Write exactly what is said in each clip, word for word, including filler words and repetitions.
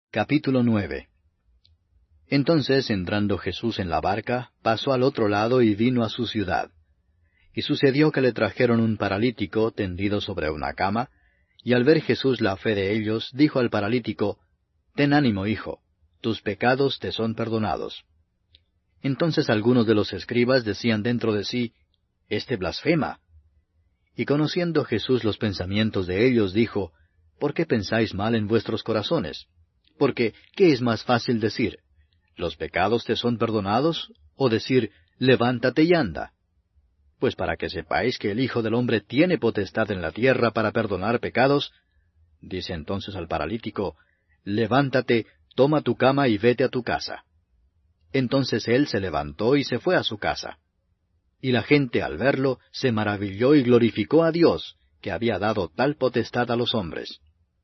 Capítulo nueve. Entonces, entrando Jesús en la barca, pasó al otro lado y vino a su ciudad. Y sucedió que le trajeron un paralítico tendido sobre una cama, y al ver Jesús la fe de ellos, dijo al paralítico, Ten ánimo, hijo, tus pecados te son perdonados. Entonces algunos de los escribas decían dentro de sí, Este blasfema. Y conociendo Jesús los pensamientos de ellos, dijo, ¿Por qué pensáis mal en vuestros corazones? Porque, ¿qué es más fácil decir? ¿Los pecados te son perdonados? ¿O decir, levántate y anda? Pues para que sepáis que el Hijo del Hombre tiene potestad en la tierra para perdonar pecados, dice entonces al paralítico, levántate, toma tu cama y vete a tu casa. Entonces él se levantó y se fue a su casa. Y la gente al verlo se maravilló y glorificó a Dios, que había dado tal potestad a los hombres.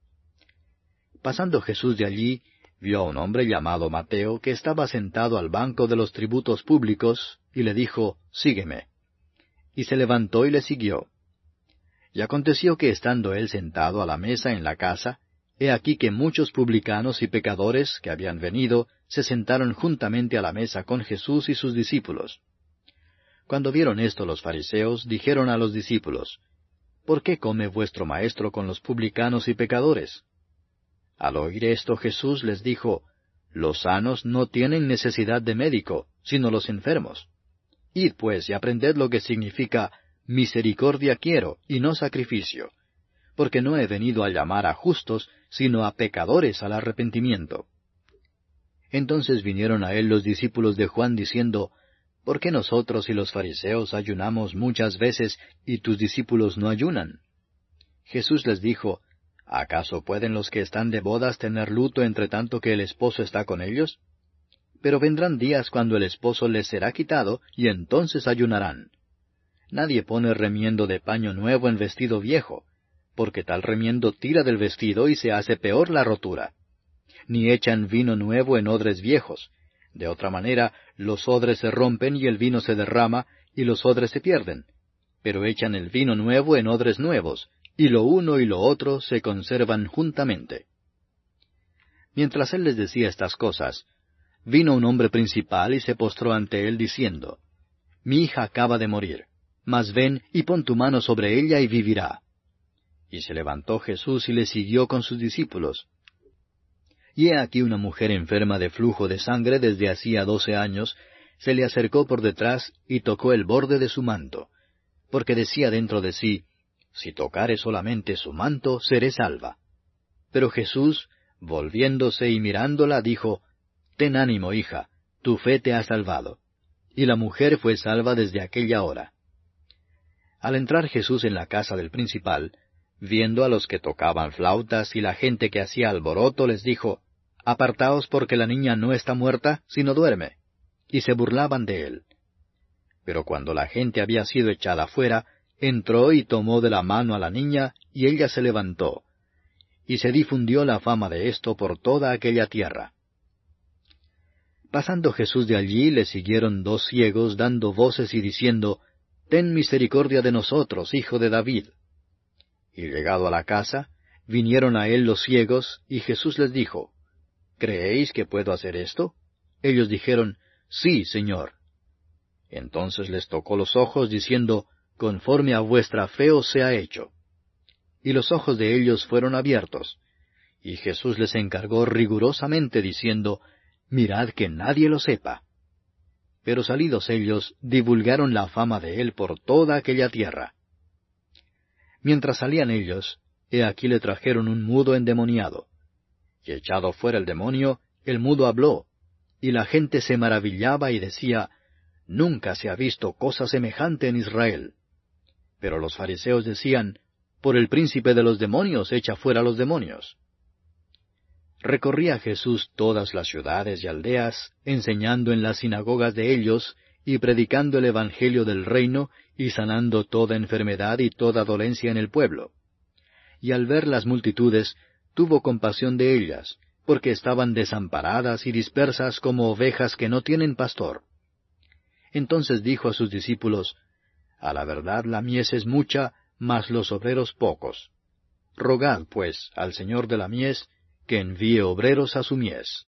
Pasando Jesús de allí, vio a un hombre llamado Mateo, que estaba sentado al banco de los tributos públicos, y le dijo, Sígueme. Y se levantó y le siguió. Y aconteció que estando él sentado a la mesa en la casa, he aquí que muchos publicanos y pecadores que habían venido, se sentaron juntamente a la mesa con Jesús y sus discípulos. Cuando vieron esto los fariseos, dijeron a los discípulos, ¿Por qué come vuestro maestro con los publicanos y pecadores? Al oír esto Jesús les dijo, Los sanos no tienen necesidad de médico, sino los enfermos. Id pues y aprended lo que significa misericordia quiero, y no sacrificio, porque no he venido a llamar a justos, sino a pecadores al arrepentimiento. Entonces vinieron a él los discípulos de Juan diciendo, ¿Por qué nosotros y los fariseos ayunamos muchas veces y tus discípulos no ayunan? Jesús les dijo, ¿Acaso pueden los que están de bodas tener luto entre tanto que el esposo está con ellos? Pero vendrán días cuando el esposo les será quitado, y entonces ayunarán. Nadie pone remiendo de paño nuevo en vestido viejo, porque tal remiendo tira del vestido y se hace peor la rotura. Ni echan vino nuevo en odres viejos. De otra manera, los odres se rompen y el vino se derrama, y los odres se pierden. Pero echan el vino nuevo en odres nuevos, y lo uno y lo otro se conservan juntamente. Mientras él les decía estas cosas, vino un hombre principal y se postró ante él diciendo, Mi hija acaba de morir, mas ven y pon tu mano sobre ella y vivirá. Y se levantó Jesús y le siguió con sus discípulos. Y he aquí una mujer enferma de flujo de sangre desde hacía doce años, se le acercó por detrás y tocó el borde de su manto, porque decía dentro de sí, Si tocare solamente su manto, seré salva. Pero Jesús, volviéndose y mirándola, dijo, Ten ánimo, hija, tu fe te ha salvado. Y la mujer fue salva desde aquella hora. Al entrar Jesús en la casa del principal, viendo a los que tocaban flautas y la gente que hacía alboroto, les dijo, Apartaos porque la niña no está muerta, sino duerme. Y se burlaban de él. Pero cuando la gente había sido echada fuera, entró y tomó de la mano a la niña, y ella se levantó. Y se difundió la fama de esto por toda aquella tierra. Pasando Jesús de allí, le siguieron dos ciegos, dando voces y diciendo, Ten misericordia de nosotros, hijo de David. Y llegado a la casa, vinieron a él los ciegos, y Jesús les dijo, ¿Creéis que puedo hacer esto? Ellos dijeron, Sí, Señor. Entonces les tocó los ojos, diciendo, Conforme a vuestra fe os sea hecho. Y los ojos de ellos fueron abiertos. Y Jesús les encargó rigurosamente, diciendo, Mirad que nadie lo sepa. Pero salidos ellos, divulgaron la fama de él por toda aquella tierra. Mientras salían ellos, he aquí le trajeron un mudo endemoniado. Y echado fuera el demonio, el mudo habló, y la gente se maravillaba y decía, Nunca se ha visto cosa semejante en Israel. Pero los fariseos decían, Por el príncipe de los demonios echa fuera los demonios. Recorría Jesús todas las ciudades y aldeas, enseñando en las sinagogas de ellos, y predicando el evangelio del reino, y sanando toda enfermedad y toda dolencia en el pueblo. Y al ver las multitudes, tuvo compasión de ellas, porque estaban desamparadas y dispersas como ovejas que no tienen pastor. Entonces dijo a sus discípulos, A la verdad la mies es mucha, mas los obreros pocos. Rogad, pues, al Señor de la mies, que envíe obreros a su mies.